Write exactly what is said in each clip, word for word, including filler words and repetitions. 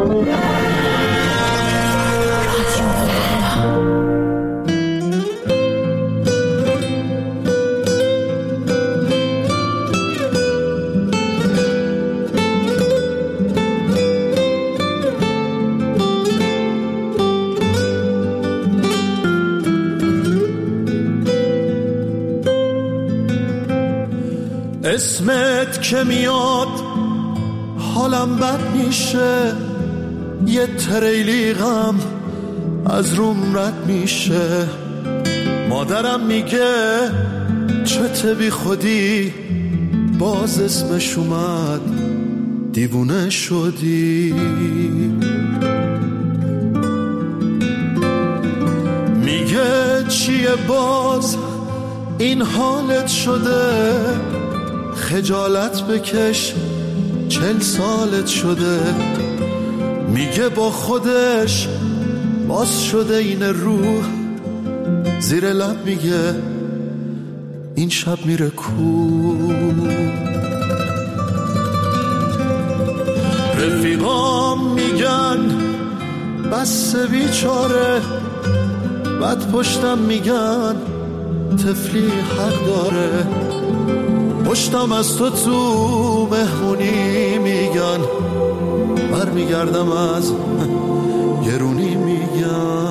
اسمت که میاد حالم بد میشه، یه تریلی غم از روم رد میشه. مادرم میگه چته بی خودی، باز اسمش اومد دیوونه شدی. میگه چیه باز این حالت شده، خجالت بکش چل سالت شده. میگه با خودش باز شده این روح، زیر لب میگه این شب میره کو. رفیقام میگن بس بیچاره، بعد پشتم میگن طفلی حق داره. پشتم از تو تو مهمونی میگن، بر میگردم از گرونی میگن.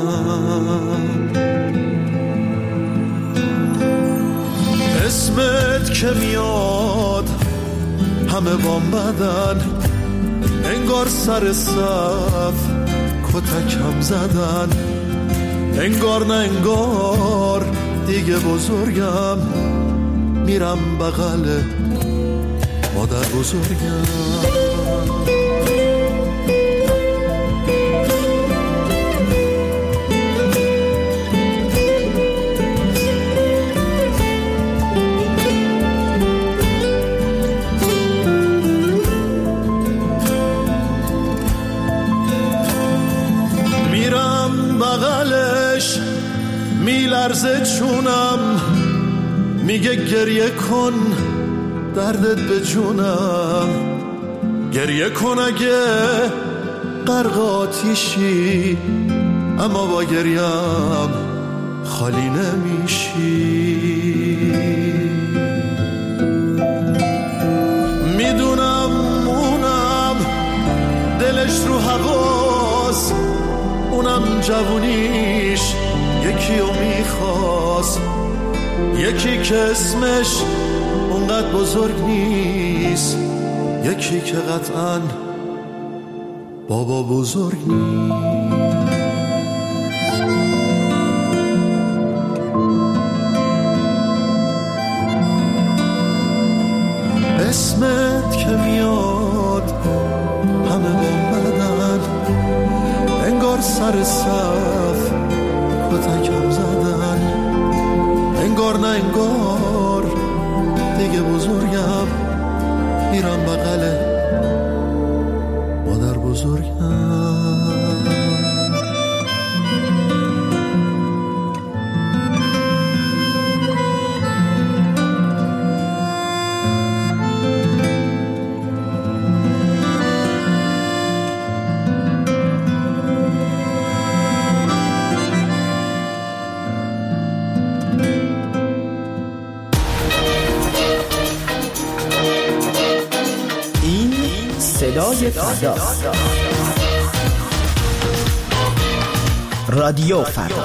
اسمت که میاد همه بام بدن، انگار سر صف کتکم زدن. انگار نه انگار دیگه بزرگم، میرم بغل مادر بزرگم. میرم بغلش میلرزه چونم، میگه گریه کن دردت به جونم. گریه کن اگه غرق آتیشی، اما با گریم خالی نمیشی. میدونم اونم دلش رو هواست، اونم جوونیش یکی رو میخواست. یکی که اسمش اونقدر بزرگ نیست، یکی که قطعاً بابا بزرگ نیست. اسمت که میاد همه با بدن، انگار سر صف کتکم زدن. انگار نه انگار دیگه بزرگم، میرم بغل مادر بزرگم. صدای فردا، رادیو فردا.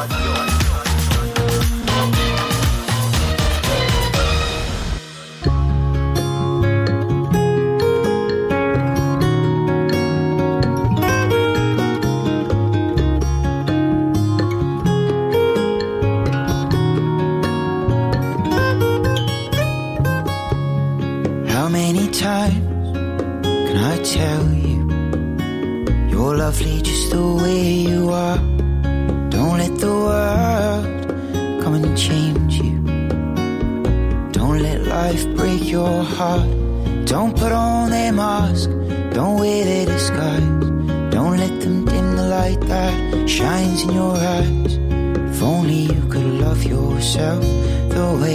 How many times can I tell you you're lovely just the way you are? Don't let the world come and change you. Don't let life break your heart. Don't put on their mask, don't wear their disguise. Don't let them dim the light that shines in your eyes. If only you could love yourself the way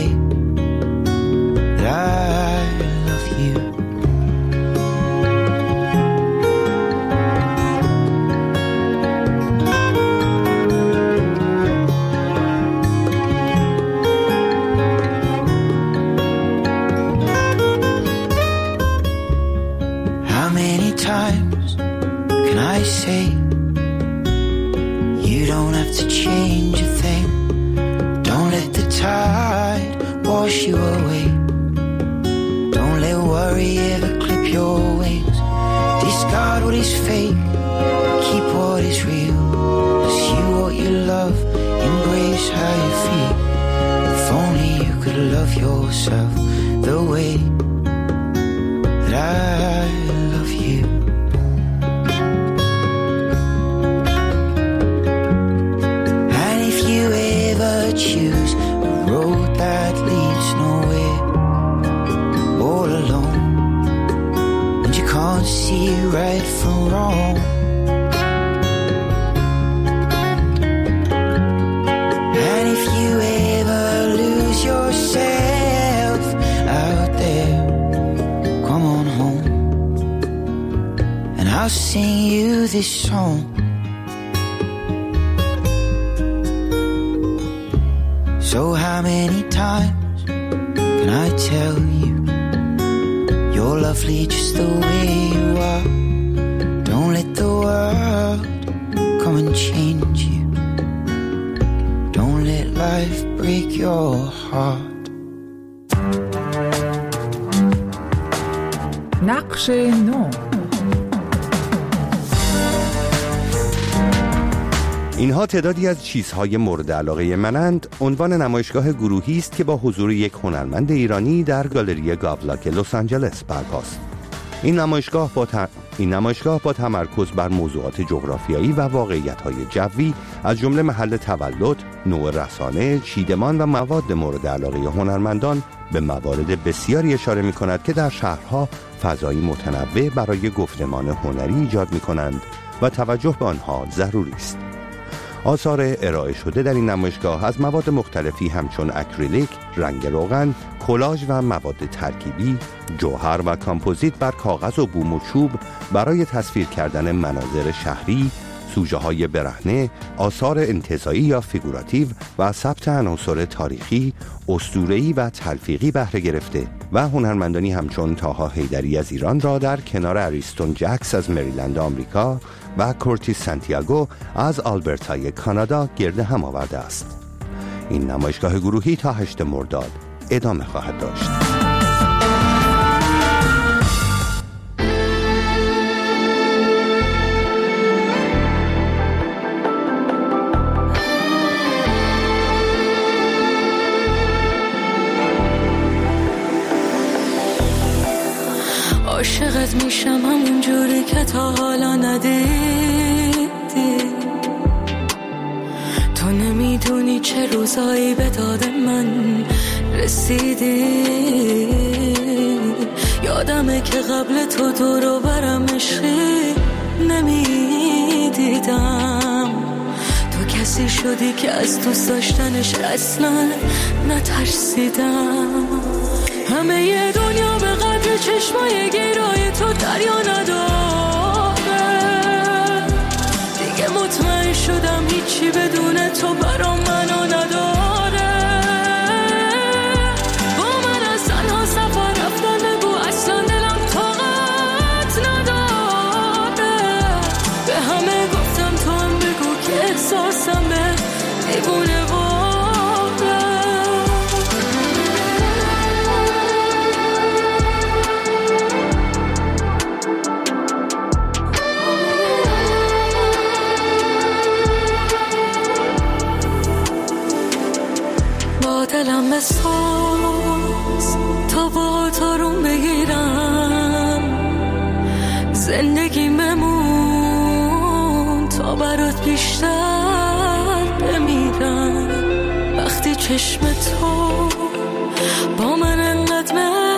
that I love you. many times can I say you don't have to change a thing? Don't let the tide wash you away. Don't let worry ever clip your wings. Discard what is fake, keep what is real. Pursue what you love, embrace how you feel. If only you could love yourself the way that I love you. And if you ever choose a road that leads nowhere, all alone, and you can't see right from wrong, and if you ever lose yourself out there, come on home, and I'll sing you this song. So how many times can I tell you you're lovely just the way you are? Don't let the world come and change you. Don't let life break your heart. نقش نو. اینها تعدادی از چیزهای مورد علاقه منند. عنوان نمایشگاه گروهی است که با حضور یک هنرمند ایرانی در گالری گاولاک لس آنجلس برپاست. این نمایشگاه با ت... این نمایشگاه با تمرکز بر موضوعات جغرافیایی و واقعیت‌های جوی از جمله محل تولد، نوع رسانه، چیدمان و مواد مورد علاقه هنرمندان به موارد بسیاری اشاره می‌کند که در شهرها فضایی متنوع برای گفتمان هنری ایجاد می‌کنند و توجه به آنها ضروری است. آثار ارائه شده در این نمایشگاه از مواد مختلفی همچون اکریلیک، رنگ روغن، کلاژ و مواد ترکیبی، جوهر و کامپوزیت بر کاغذ و بوم و چوب برای تصویر کردن مناظر شهری، سوژه های برهنه، آثار انتزاعی یا فیگوراتیو و ثبت عناصر تاریخی، اسطوره‌ای و تلفیقی بهره گرفته و هنرمندانی همچون طاها حیدری از ایران را در کنار اریستون جکس از مریلند آمریکا و کورتیس سانتیاگو از آلبرتای کانادا گرد هم آورده است. این نمایشگاه گروهی تا هشتم مرداد ادامه خواهد داشت. عاشقت میشم همون جوری که تا حالا ندیدی. تو نمیدونی چه روزایی به داد من رسیدی. یادمه که قبل تو دورو برم عشقی نمیدیدم. تو کسی شدی که از دوست داشتنش اصلا نترسیدم. همه ی دنیا به قدر چشمای گیرای تو دریا نداره. دیگه مطمئن شدم هیچی بدون تو برام منو نداره. با من از تنها سفر رفتن بگو اصلا دلم طاقت نداره. به همه گفتم تو هم بگو که احساسم به دیوونه واره. دلم بساز تا با تارون بگیرم. زندگی ممون تا برات بیشتر بمیرم. وقتی چشم تو با من انقدر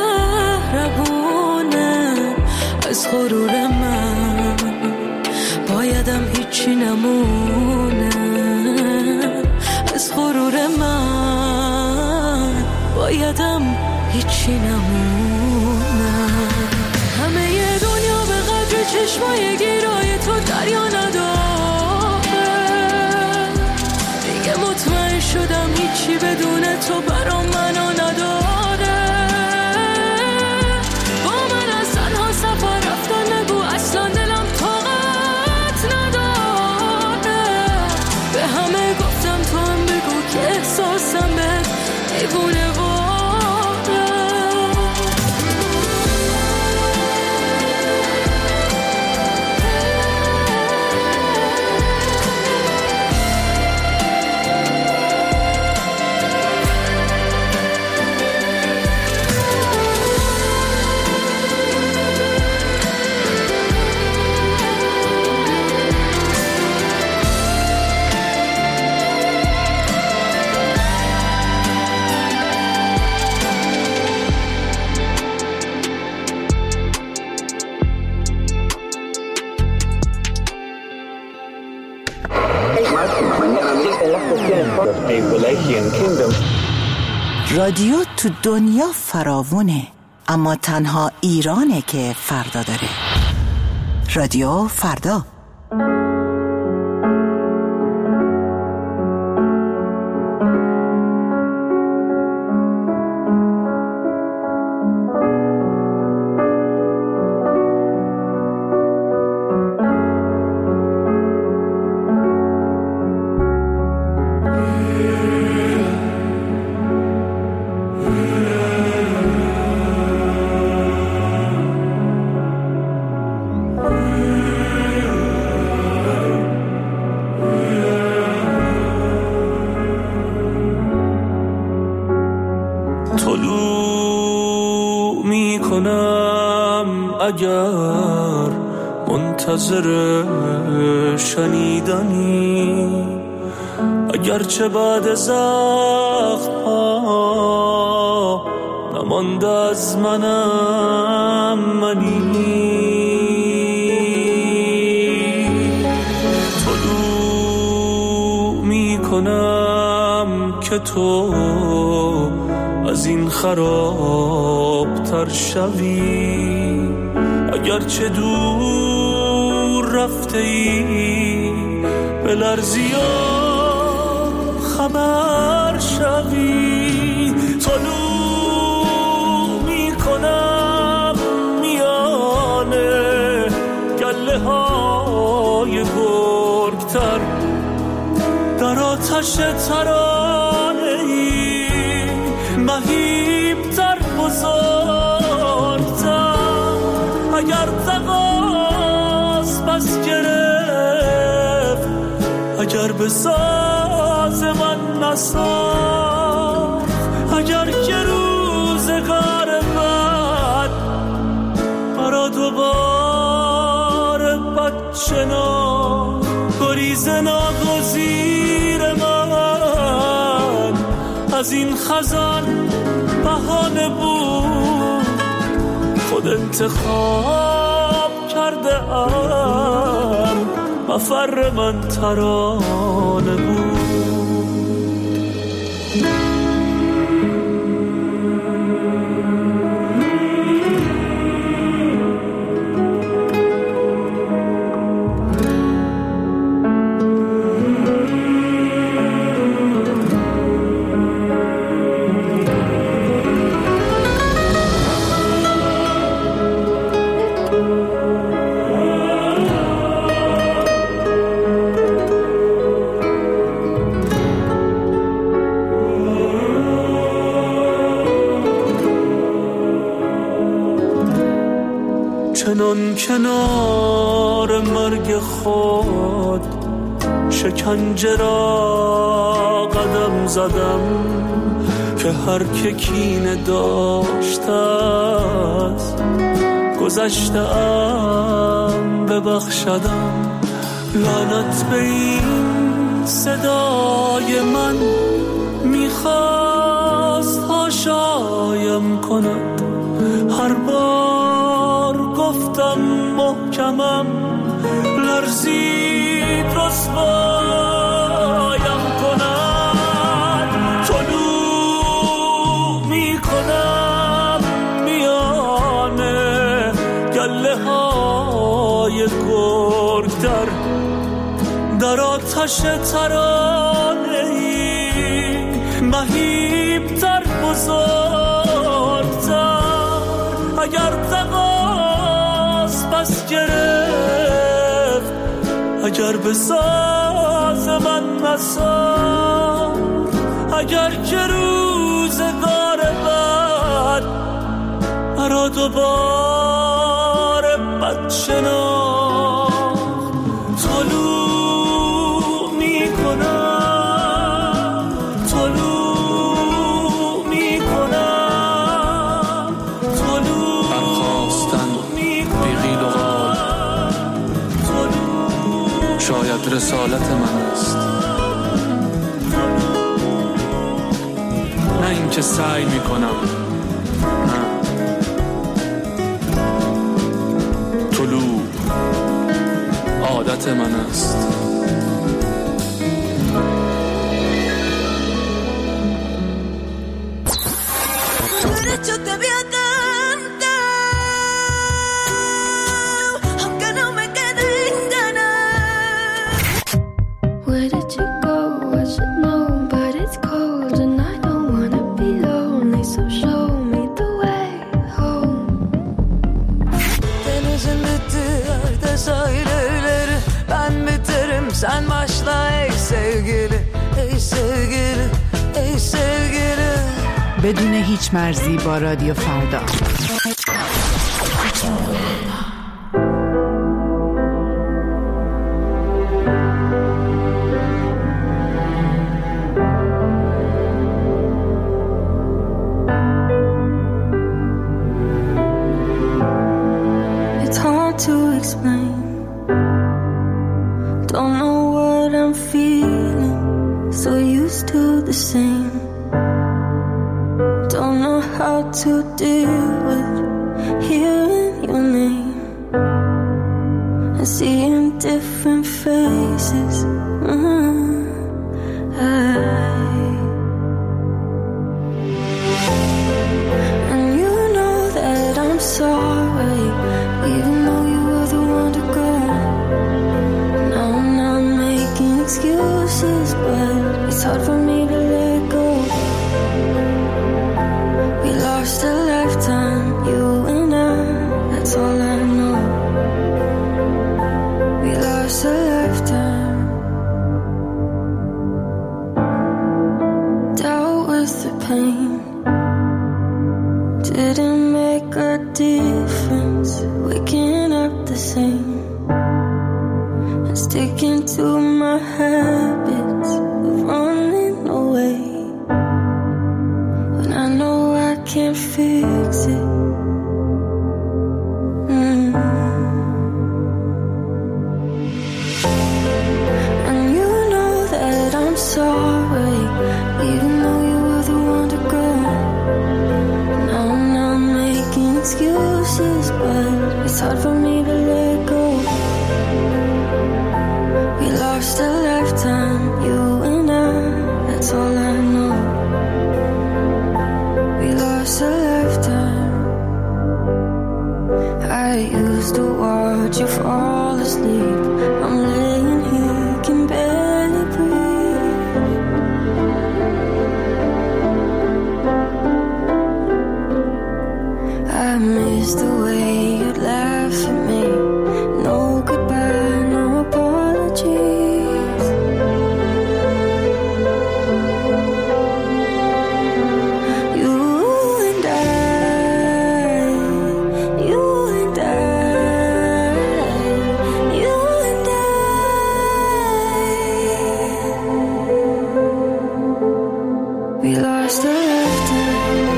مهربونه، از غرور من بایدم هیچی نمونه. از غرور من بایدم هیچی نمونه. همه ی دنیا به قدر چشمای گیرای تو دریا نداره. دیگه مطمئن شدم هیچی بدون تو برام منو نداره. با من از تنها سفر رفتن نگو رادیو تو دنیا فراوونه، اما تنها ایرانه که فردا داره. رادیو فردا. اگر منتظر شنیدنی، اگرچه بعد زخم ها نمانده از منم منی، طلوع می کنم که تو از این خراب تر شوی، اگرچه دور رفته ای به لرزی خبر شوی، طلوع می کنم میانه گله های گرگتر، در آتش ترانه ای مهیبتر بزرگتر، اگر تقاس پس گرفت، اگر به ساز من نساخت، اگر که روزگار بد برا دوباره بد شناخت، گریز ناگزیر من از این خزان بهانه بود، خود انتخاب کرده ام مفر من ترانه بود. چنان کنار مرگ خود شکنجه را قدم زدم، که هر که کینه داشته است گذشته ام ببخشدم، لعنت به این صدای من میخواست هاشایم کند، هر بار گفتم محکمم لرزید رسوایم کند، طلوع می کنم میانه گله های گرگتر، در آتش ترانه ای مهیبتر بزرگتر، اگر تقاس پس گرفت، اگر به ساز من نساخت، اگر که روزگار بد مرا دوباره بد شناخت، طلوع می کنم، طلوع می کنم، طلوع برخواستن بیغیل و غال، شاید رسالت من است، نه این که سعی می کنم، نه، طلوع عادت من است. sen başla ey sevgili, ey sevgili, ey sevgili. بدون هیچ مرزی با رادیو فردا. It's hard to explain. Don't know what I'm feeling. So used to the same. Don't know how to deal with hearing your name and seeing different faces. Mm-hmm. I, and you know that I'm sorry, even though you were the one to go. Now I'm not making excuses, but it's hard for me to let go. We lost a lifetime, you and I, that's all I know. We lost a lifetime. Dealt with the pain, didn't make a difference. Waking up the same and sticking to my habits of running away when I know I can't fix it. Mm. And you know that I'm sorry, even though you were the one to go. Now I'm not making excuses, but it's hard for me to let go. We lost a lifetime, you and I, that's all I know. We lost a lifetime. I used to watch you fall asleep. I'm laying here, can barely breathe. I miss the way you'd laugh at me. No goodbye, no apologies. You and I, you and I, you and I. We lost a lifetime.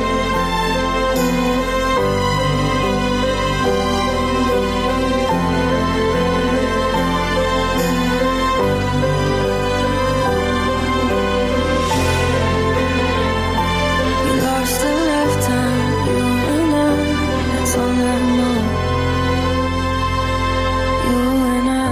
We lost a lifetime, you and I, that's all I know. You and I.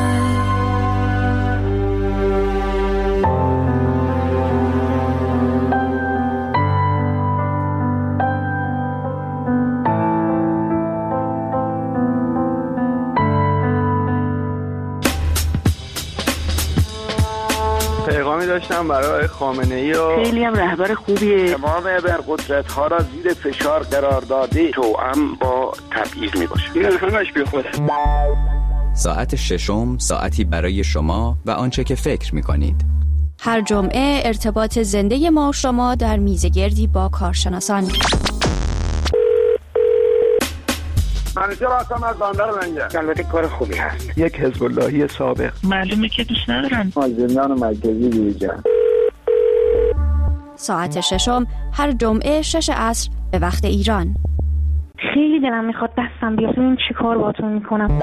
پیغامی داشتم برای خامنه‌ای و خیلی هم رهبر خوبیه. امام ابرقدرت ها را زیر فشار قرار داده توأم با تبعیض می باشه. این همش بی خوده. ساعت ششم، ساعتی برای شما و آنچه که فکر می کنید. هر جمعه ارتباط زنده ما و شما در میزگردی با کارشناسان. منیجر هستم از بندر منجر. البته کار خوبی هست. یک حزب اللهی سابق. معلومه که دوست ندارن. از زندان مرکزی بیرون. ساعت ششم هر جمعه شش عصر به وقت ایران. خیلی دلم میخواد دستم بیاد ببینم چی کار باهاتون میکنم.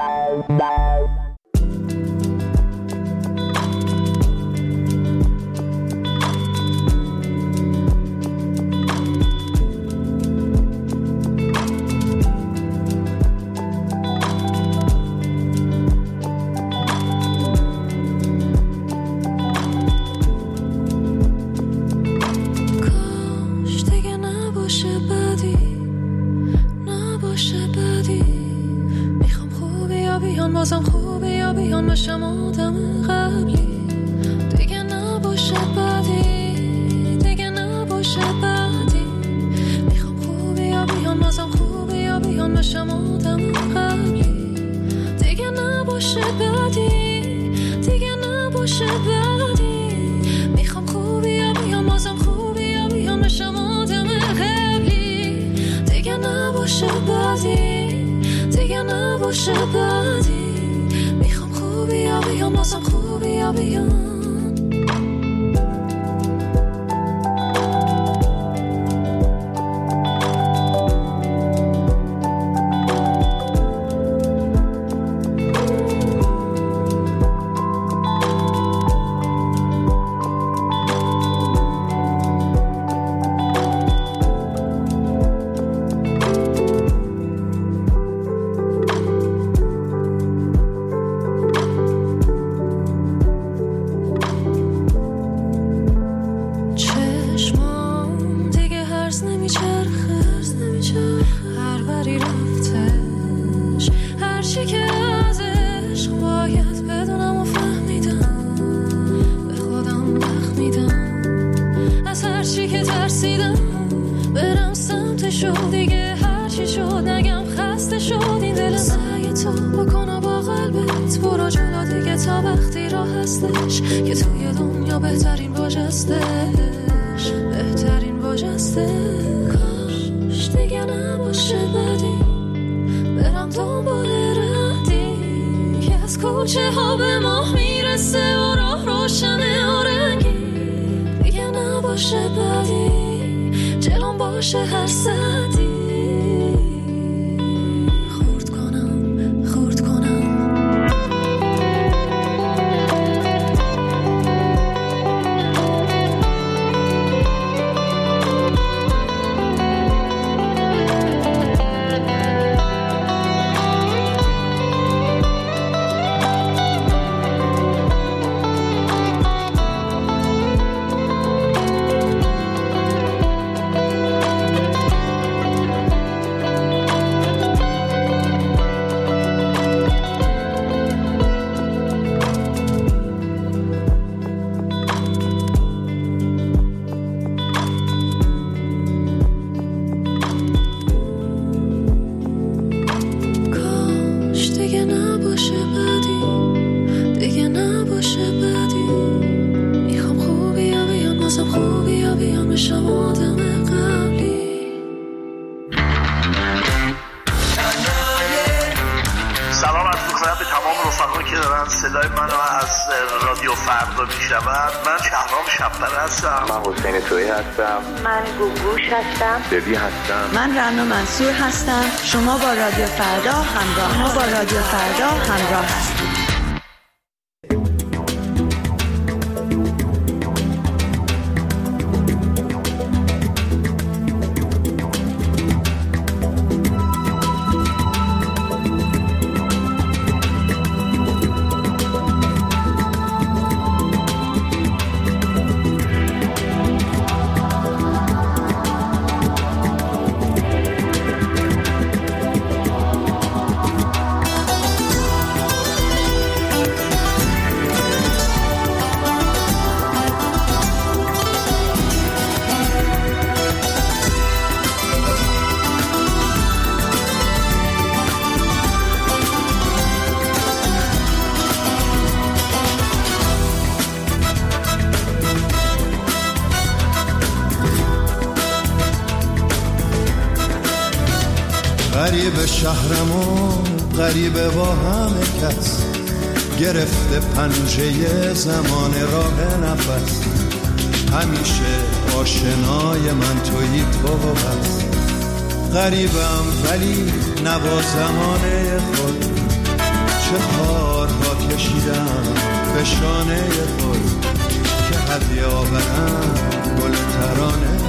بازم خوبه یا بیان بشم آدم قبلی دیگه نباشه بعدی دیگه نباشه بعدی میخوام خوبه یا بیان بازم خوبه یا بیان بشم آدم قبلی دیگه نباشه بعدی دیگه نباشه نباشه بعدی. میخوام خوبی یا بیام بازم خوبی یا بیام بشم آدم قبلی. دیگه نباشه بعدی، دیگه نباشه بعدی. میخوام خوبی یا بیام بازم خوبی یا بیام. ببی هستم. من رنا منصور هستم. شما با رادیو فردا همراه ما با رادیو فردا همراه هستید. غریب شهرمون غریبه با همه کس، گرفته پنجه زمان راه نفس. همیشه آشنای من تویی تو بس، غریبم ولی نوا زمانه خود. چه کارها کشیدم به شانه خود، که هدیه آورم گل ترانه.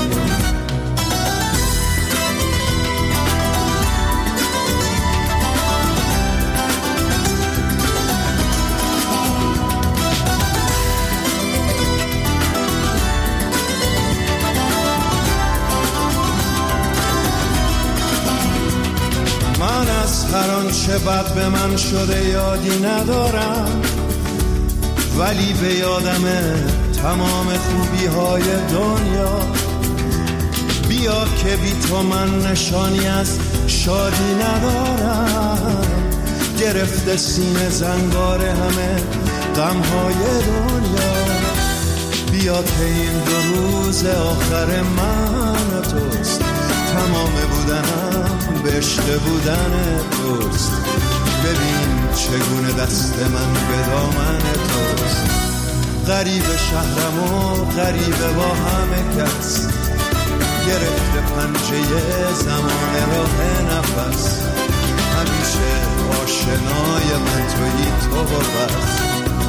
من از هر آنچه بد به من شده یادی ندارم، ولی به یادمه تمام خوبی های دنیا. بیا که بی تو من نشانی از شادی ندارم، گرفته سینه زنگار همه غمهای دنیا. بیا که این دو روز آخر من و توست، تمام بودنم به عشق بودن توست. ببین چگونه دست من به دامن توست. غریب شهرم و غریب با همه کس، گرفته پنجه زمان راه نفس. همیشه آشنای من تویی تو و بس.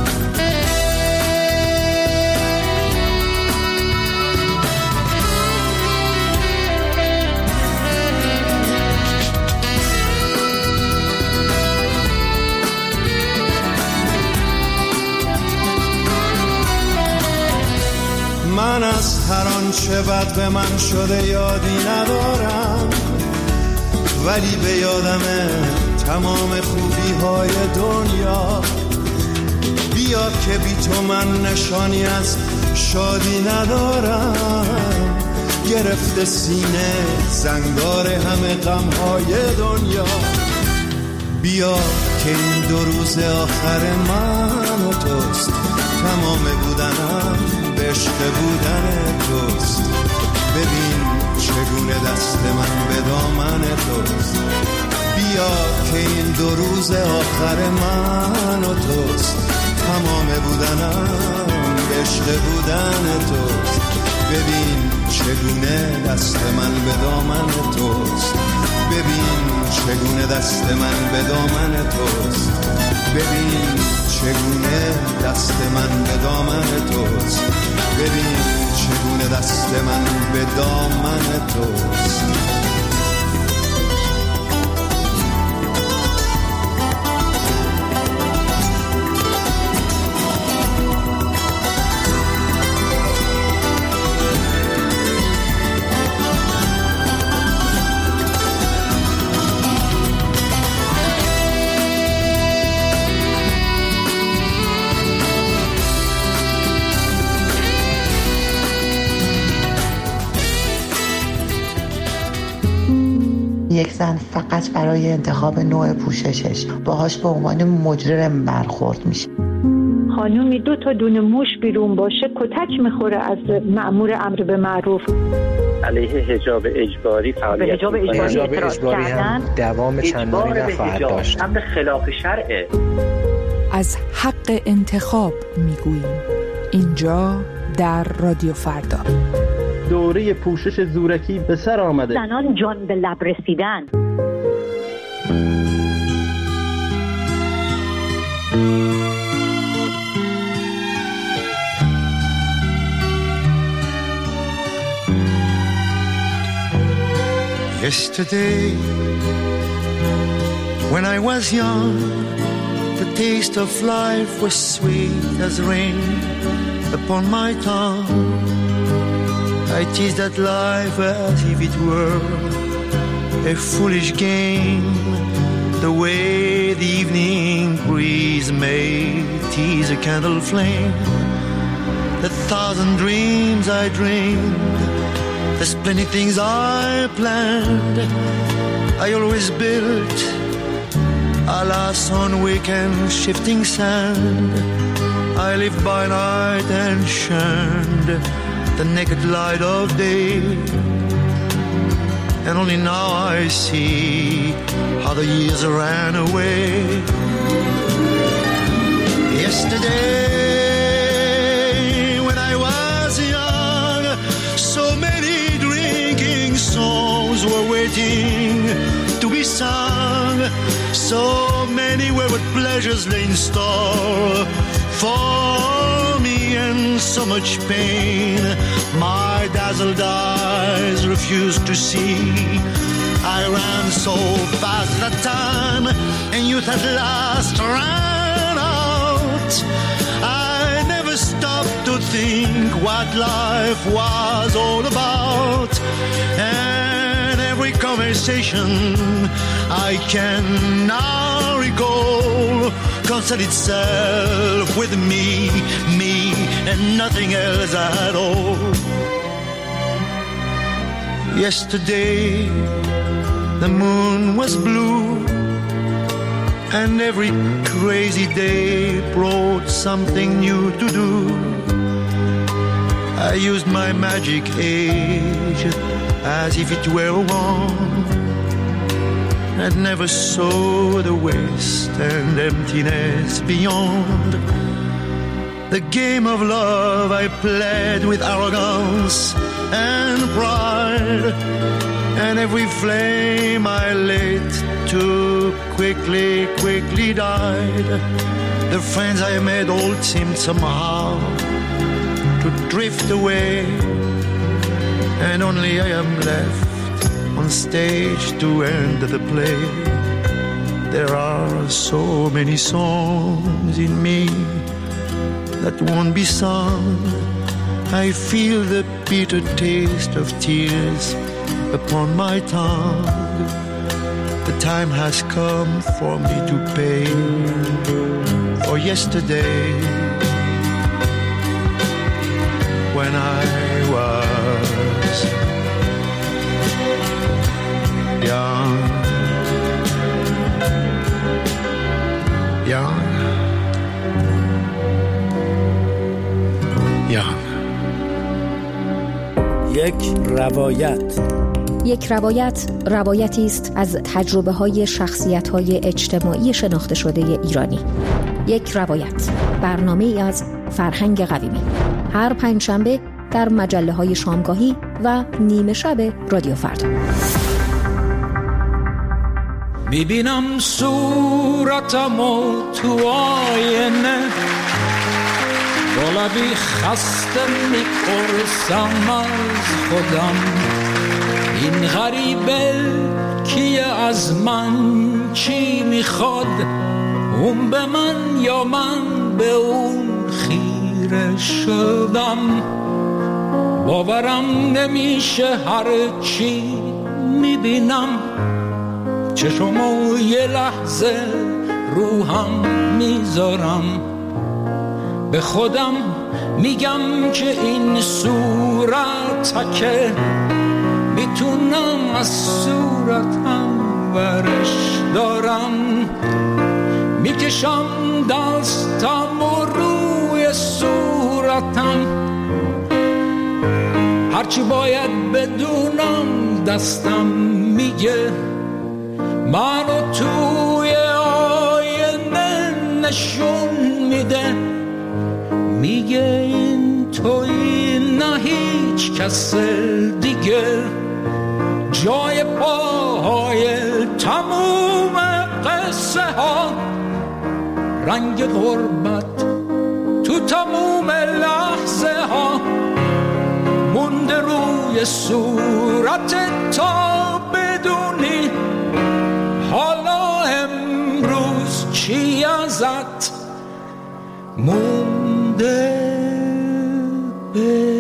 من از هر آنچه بد به من شده یادی ندارم، ولی به یادمه تمام خوبی های دنیا. بیا که بی تو من نشانی از شادی ندارم، گرفته سینه زنگار همه غم های دنیا. بیا که این دو روز آخر من و توست، تمام بودنم به عشق بودن توست. ببین چگونه دست من به دامن توست. بیا که این دو روز آخر من و توست، تمام بودنم به عشق بودن توست. ببین چگونه دست من به دامن توست. ببین چگونه دست من به دامن توست. ببین چگونه دست من به دامن توست. ببین چگونه دست من به دامن توست. یک زن فقط برای انتخاب نوع پوششش باهاش به عنوان مجرم برخورد میشه. خانومی دو تا دونه موش بیرون باشه کتک میخوره از مأمور امر به معروف. علیه حجاب اجباری فعالیت به حجاب اجباری, حجاب اجباری هم دوام چندانی نخواهد داشت. امر خلاف شرعه. از حق انتخاب میگوییم اینجا در رادیو فردا. دوره پوشش زورکی به سر آمده. زنان جان به لب رسیدن. Yesterday, when I was young, the taste of life was sweet as rain upon my tongue. I teased at life as if it were a foolish game, the way the evening breeze may tease a candle flame. The thousand dreams I dreamed, there's plenty things I planned, I always built, alas on weekend shifting sand. I lived by night and shunned the naked light of day, and only now I see how the years ran away. Yesterday, when I was young, so many drinking songs were waiting to be sung. So many wayward pleasures lay in store for me, and so much pain my dazzled eyes refused to see. I ran so fast that time, and youth at last ran out. I never stopped to think what life was all about, and every conversation I can now recall concerned itself with me, me, and nothing else at all. Yesterday, the moon was blue, and every crazy day brought something new to do. I used my magic age as if it were a wand, and never saw the waste and emptiness beyond. The game of love I played with arrogance and pride, and every flame I lit too quickly, quickly died. The friends I made all seemed somehow to drift away, and only I am left on stage to end the play. There are so many songs in me that won't be sung. I feel the bitter taste of tears upon my tongue. The time has come for me to pay for yesterday, when I was young, young, young. یک روایت. یک روایت روایتی است از تجربه های شخصیت های اجتماعی شناخته شده ایرانی. یک روایت، برنامه ای از فرهنگ قویمی، هر پنجشنبه در مجله های شامگاهی و نیمه شب رادیو فردا. میبینم صورتمو تو آینه، با لبی خسته میپرسم از خودم، این غریبه کیه، از من چی میخواد، اون به من یا من به اون خیره شدم. باورم نمیشه هر چی میبینم، چشمو یه لحظه روحم میذارم، به خودم میگم که این صورت که میتونم از صورتم ورش دارم، میکشم دستم و روی صورتم، هرچی باید بدونم دستم میگه، منو توی آینه نشون میده، میگه این توی نه هیچ کس دیگه، جای پاهای تموم قصه ها، رنگ غربت تو تموم لحظه ها، مونده روی صورت تا بدونی حالا امروز چی ازت مونده به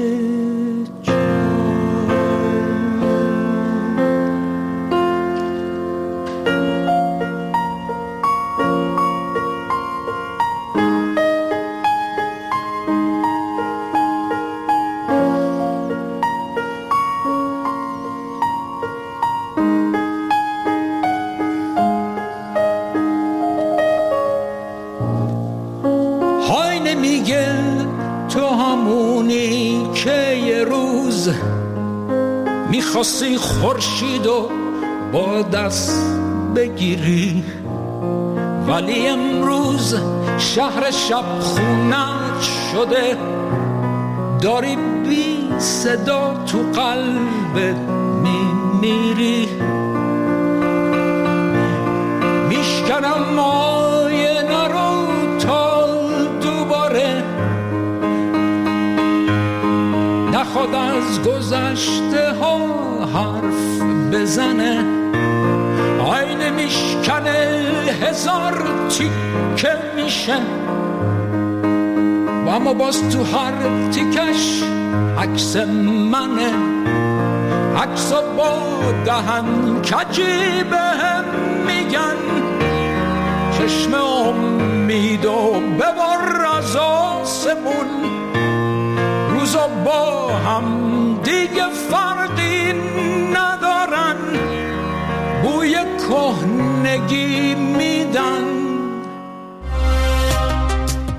میخواستی خورشیدو با دست بگیری، ولی امروز شهر شب خونت شده، داری بی صدا تو قلبت میمیری. میشکنم آینه رو تا دوباره نخواد از گذشته ها حرف بزنه، آینه میشکنه هزار تیکه میشه، و اما باز تو هر تیکش عکس منه، عکسا با دهن کجی بهم میگن، چشم امیدو ببر از آسمون، روزا با هم دیگه فرقی ندارن، بوی کهنگی میدن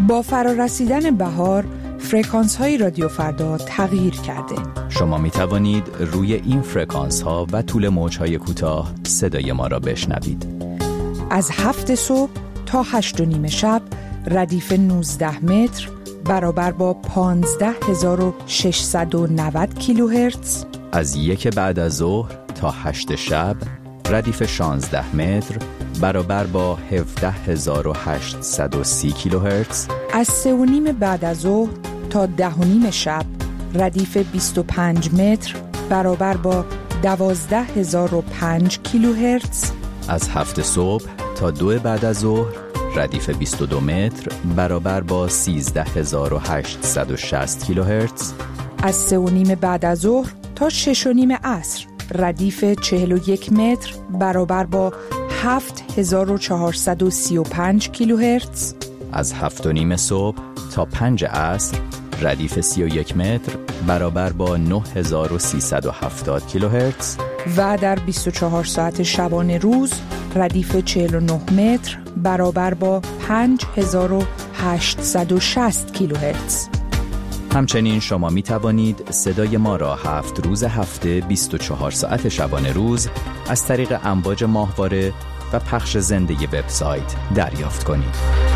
با فرارسیدن بهار فرکانس های رادیو فردا تغییر کرده. شما می توانید روی این فرکانس ها و طول موج های کوتاه صدای ما را بشنوید. از هفت صبح تا هشت و نیم شب ردیف نوزده متر برابر با پانزده هزار و ششصد و نود کیلوهرتز. از یک بعد از ظهر تا هشت شب ردیف شانزده متر برابر با هفده هزار و هشتصد و سی کیلوهرتز. از سه و نیم بعد از ظهر تا ده و نیم شب ردیف بیست و پنج متر برابر با دوازده هزار و پنج کیلوهرتز. از هفت صبح تا دو بعد از ظهر ردیف بیست و دو متر برابر با سیزده هزار و هشتصد و شصت کیلوهرتز. از سه و نیم بعد از ظهر تا شش و نیم عصر ردیف چهل و یک متر برابر با هفت هزار و چهارصد و سی و پنج کیلوهرتز. از هفت و نیم صبح تا پنج عصر ردیف سی و یک متر برابر با نه هزار و سیصد و هفتاد کیلوهرتز. و در بیست و چهار ساعت شبانه روز ردیف چهل و نه متر برابر با پنج هزار و هشتصد و شصت کیلوهرتز. همچنین شما می توانید صدای ما را هفت روز هفته بیست و چهار ساعت شبانه روز از طریق امواج ماهواره و پخش زنده وبسایت دریافت کنید.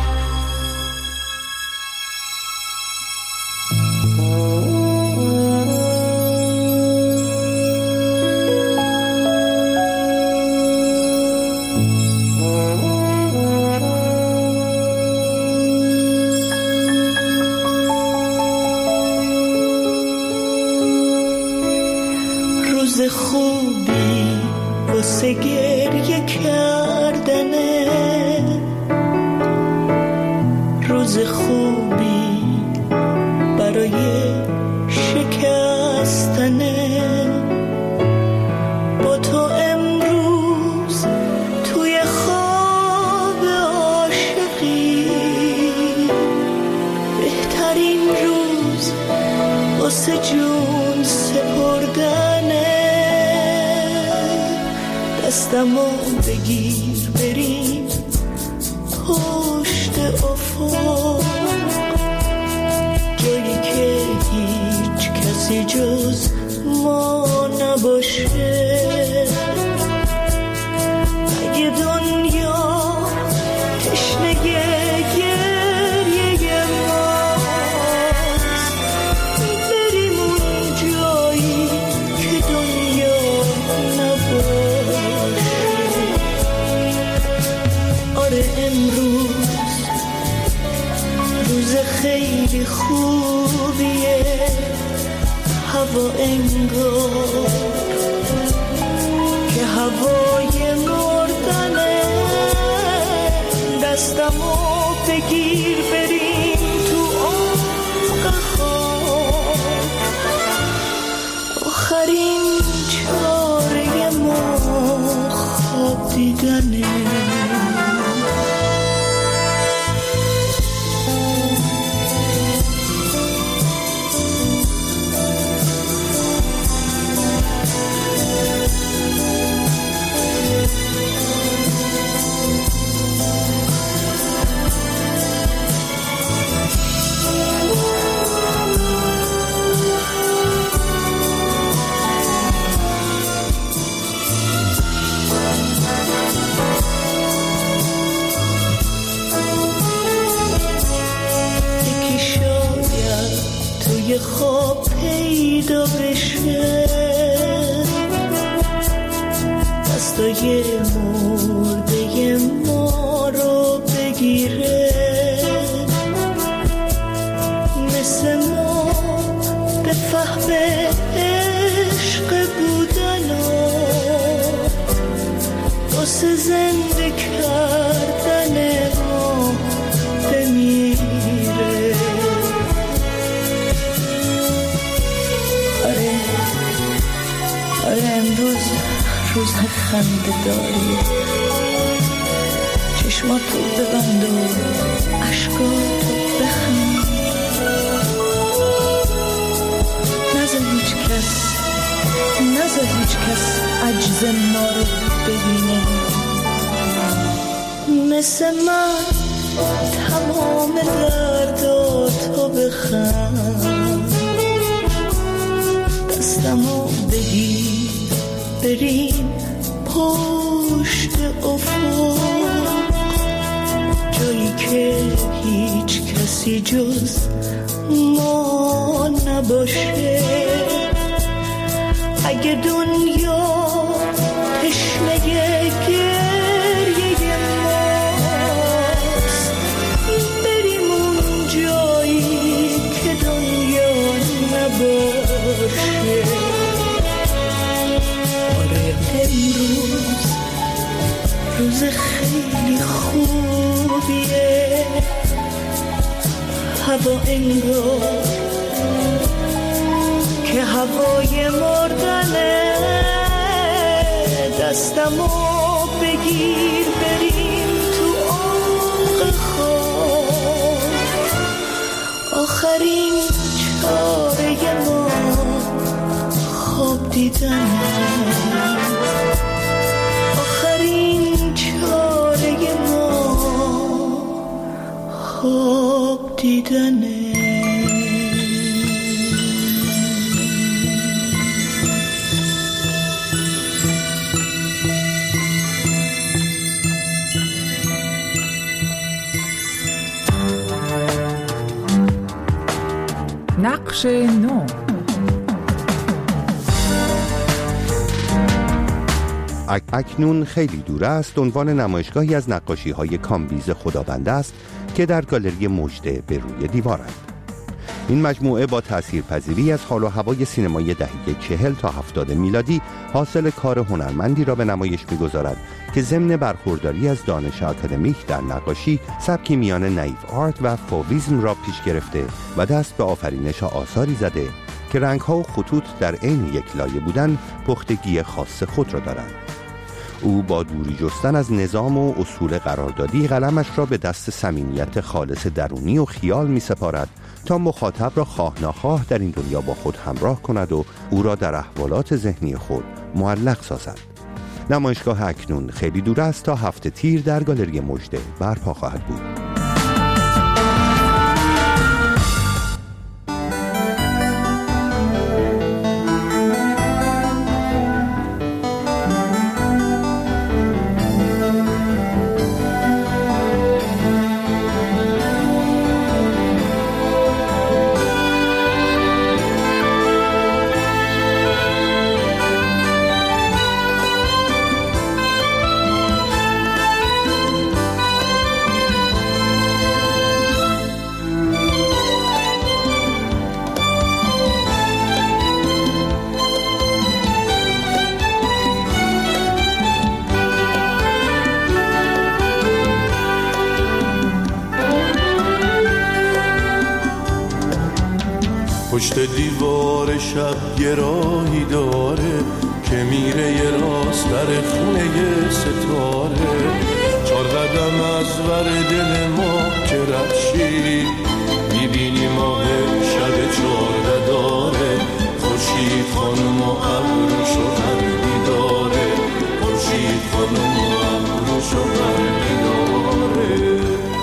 روز خوبی واسه گریه کردنه، روز خوبی برای شکستنه. با تو امروز توی خواب عاشقی، بهترین روز واسه جون سپردنه. دستمو بگیر بریم پشت افق، جایی که هیچ کسی جز ما نباشه. اگه دنیا تشنه گریه ماست، بریم اون جایی که دنیا نباشه. آره امروز روز خیلی خوبیه، هوا انگار که هوای مردنه. دستمو بگیر بریم تو عمق خواب، آخرین چاره ما خواب دیدنه. یه خواب پیدا بشه، دستای مرده ما رو بگیره، مثل ما به فهم عشق بودن و واسه زنده کردن ما بمیره. آره امروز روز خنده داریه، چشماتو ببند و عشقاتو بخند، نذار هیچ کس نذار هیچ کس عجز ما رو ببینه. مثل من تمام درداتو بخند، دستمو بگیر بریم پشت افق، جایی که هیچ کسی جز ما نباشه. اگه دنیا تشنه گریه ماست، بریم اون جایی که دنیا نباشه. آره امروز روز خیلی خوبیه، هوا انگار که هوای مردنه. دستمو بگیر بریم تو عمق خواب، آخرین چاره ما خواب دیدنه. آخرین چاره ما خواب دیدنه. نقش نو. اکنون خیلی دور است عنوان نمایشگاهی از نقاشی‌های کامبیز خدابنده است که در گالری مژده به روی دیوارند. این مجموعه با تأثیرپذیری از حال و هوای سینمای دهه چهل تا هفتاد میلادی حاصل کار هنرمندی را به نمایش می‌گذارد که ضمن برخورداری از دانش آکادمیک در نقاشی، سبکی میان نایو آرت و فوویسم را پیش گرفته و دست به آفرینش آثاری زده که رنگ‌ها و خطوط در عین یک لایه بودن پختگی خاص خود را دارند. او با دوری جستن از نظام و اصول قراردادی قلمش را به دست صمیمیت خالص درونی و خیال می سپارد تا مخاطب را خواه ناخواه در این دنیا با خود همراه کند و او را در احوالات ذهنی خود معلق سازد. نمایشگاه اکنون خیلی دور است تا هفته تیر در گالری مژده برپا خواهد بود. پشت دیوار شب یه راهی داره که میره یه راست در خونه یه ستاره. چار قدم از ور دل ما که رفشی میبینی ماه شب چارده داره. خورشید خانم و ابروشو غربی داره، خورشید خانم و ابروشو غربی داره.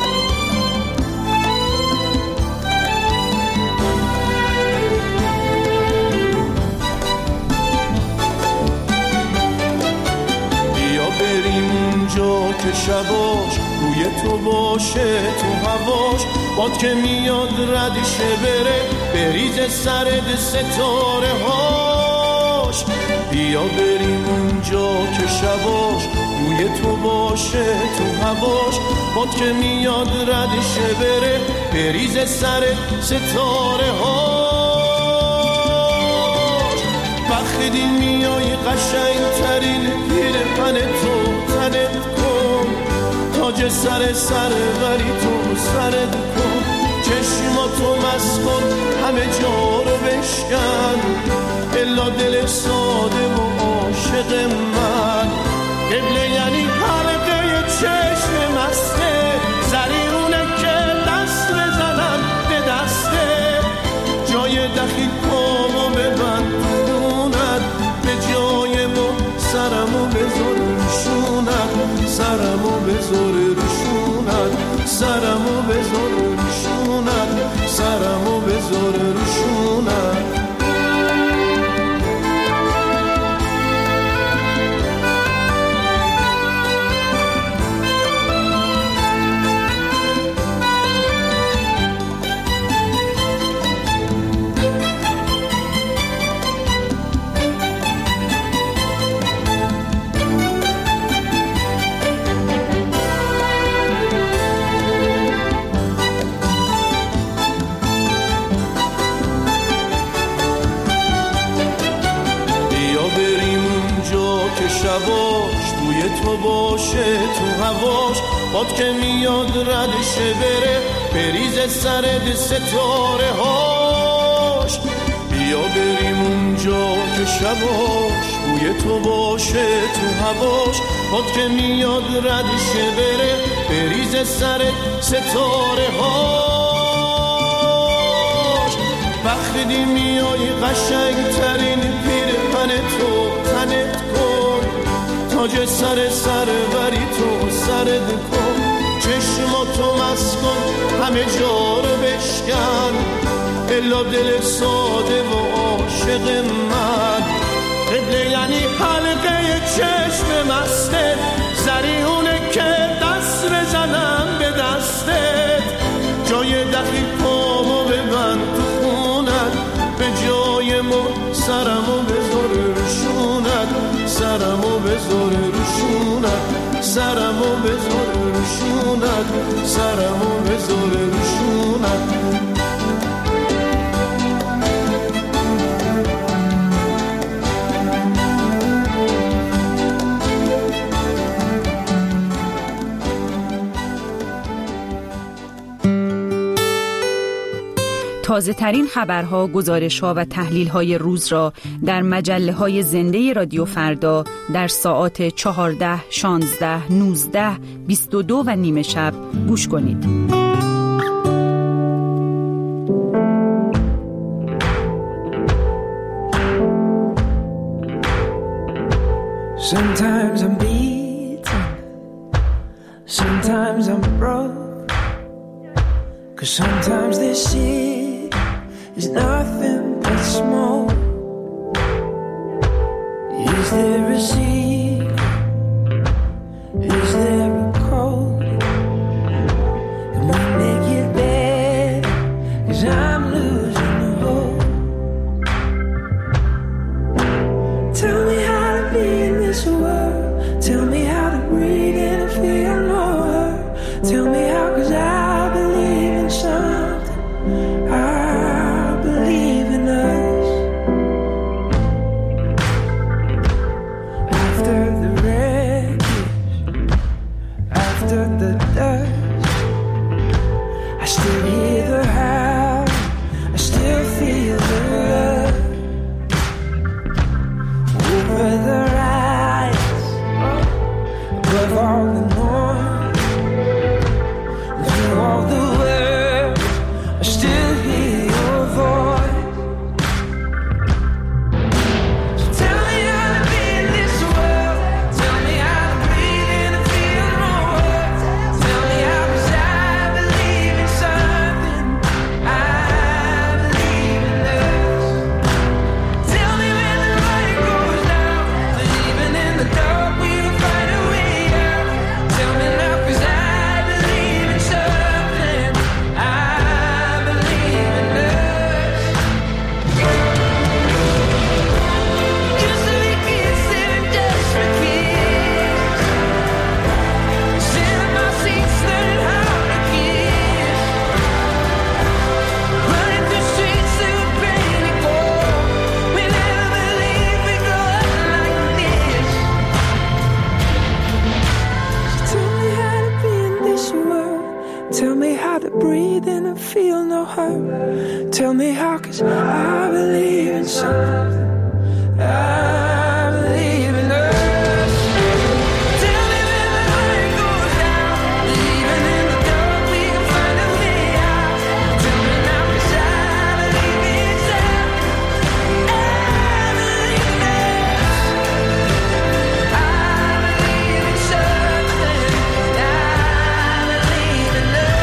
جا که شباش روی تو باشه تو هواش، باد که میاد ردشه بره بریز سرد ستاره هاش. بیا بریم اونجا که شباش روی تو باشه تو هواش، باد که میاد ردشه بره بریز سرد ستاره هاش. وقتی میای قشنگ ترین پیر پن تو تنت کن، تاج سر سر ولی تو سرت کن. چشماتو مست کن همه جا رو بشکن، الا دل ساده و عاشق من. قبله یعنی حلقه چشم مسته، زریونه که دست بزنم به دسته. جای دخیل پامو ببند دونت، به جای ما سرمو بذار روشونت، سرمو بذار روشونت، سرمو بذار روشونت سرمو بذار روشونت شباش توی تو باشه تو هواش باد که میاد ردشه بره بریز سرد ستاره هاش بیا بریم اونجا که شباش توی تو باشه تو هواش باد که میاد ردشه بره بریز سرد ستاره هاش وقتی میای قشنگ ترین پیرهن تو تنت کن تاج سر سر بری تو سرد کن چشماتو مست کن همه جا رو بشکن الا دل ساده و عاشق من قبله یعنی حلقه چشم مسته زریونه که دست بزنم به دستت جای دخیل پامو ببند تو خونت به جای ما سرمو بذار روشونت سرمو بذار روشونت سرمو بذار روشونت سرمو بذار روشونت تازه ترین خبرها، گزارش‌ها و تحلیل‌های روز را در مجله‌های زنده رادیو فردا در ساعات چهارده، شانزده، نوزده، بیست و دو و نیمه شب گوش کنید. Sometimes I'm beaten, sometimes I'm broke, 'cause sometimes this city is nothing but smoke. Is there a secret? Is there a code? Can we make it better? 'Cause I'm losing the hope. Tell me how to be in this world. Tell me how to breathe and feel no hurt. Tell me how, 'cause I believe in something. I believe in us. After the wreckage, after the dust, I still hear the howl, I still feel the love. Over the rise, above all the noise, through all the words, I still hear your voice. So tell me how to be in this world. Tell me how to breathe in and feel no words. Tell me how, 'cause I believe in something. I believe in us. Tell me when the light goes down, that even in the dark we will find a way out. Tell me now, 'cause I believe in something. I believe in us. Used to be kids living desperate kids, sitting in my seats learning how to kiss, running through streets that were painted gold. We never believed we'd grow up like this. So tell me how to be in this world. Tell me how to breathe in and feel no hurt. Tell me how, 'cause I believe in something. I believe in us. Tell me when the light goes down, that even in the dark we can find a way out. Tell me now, 'cause I believe in something. I believe in us. I believe in something. I believe in us.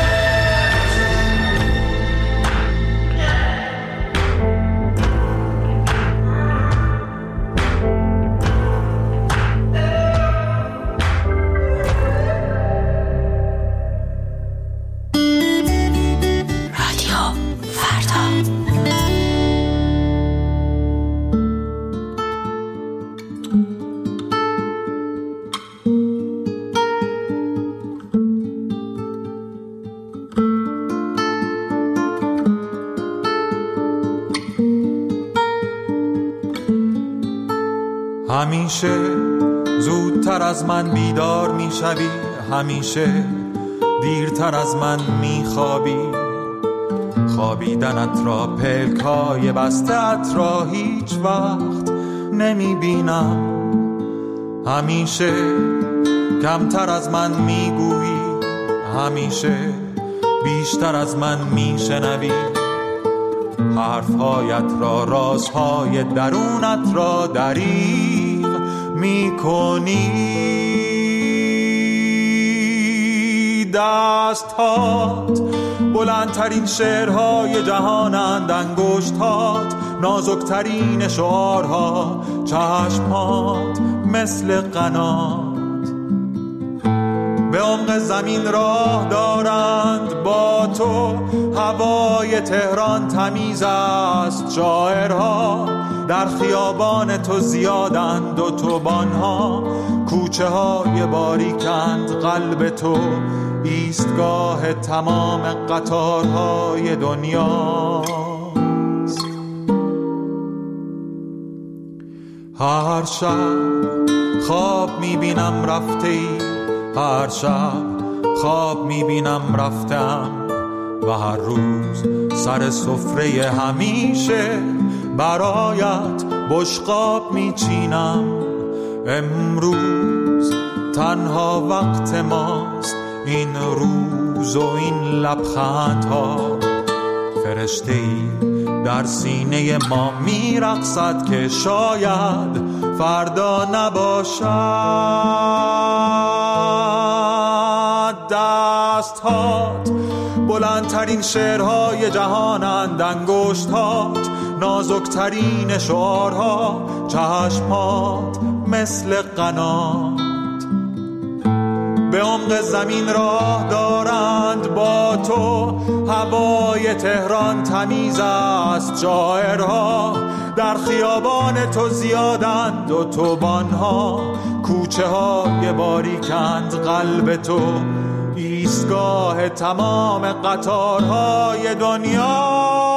همیشه زودتر از من بیدار میشوی، همیشه دیرتر از من میخوابی. خوابیدنت را پلکای بسته‌ات را هیچ وقت نمیبینم. همیشه کمتر از من میگویی، همیشه بیشتر از من میشنوی. حرفهایت را، رازهای درونت را دریغ میکنی. دستهات بلندترین شعرهای جهانند، انگشتهات نازکترین شعارها، چشمهات مثل قنات به عمق زمین راه دارند. با تو هوای تهران تمیز است، شاعرها در خیابان تو زیادند، اتوبان‌ها کوچه های باریکند. قلب تو ایستگاه تمام قطارهای دنیاست. هر شب خواب میبینم رفته ای، هر شب خواب میبینم رفتم، و هر روز سر سفره همیشه برایت بشقاب میچینم. امروز تنها وقت ماست، این روز و این لبخندها. فرشته‌ای در سینه ما میرقصد که شاید فردا نباشد. دستهات بلندترین شعرهای جهانند، انگشتهات نازکترین شعارها، چشمهات مثل قنات به عمق زمین راه دارند. با تو هوای تهران تمیز است، شاعرها در خیابان تو زیادند، اتوبان‌ها کوچه های باریکند. قلب تو ایستگاه تمام قطارهای دنیا.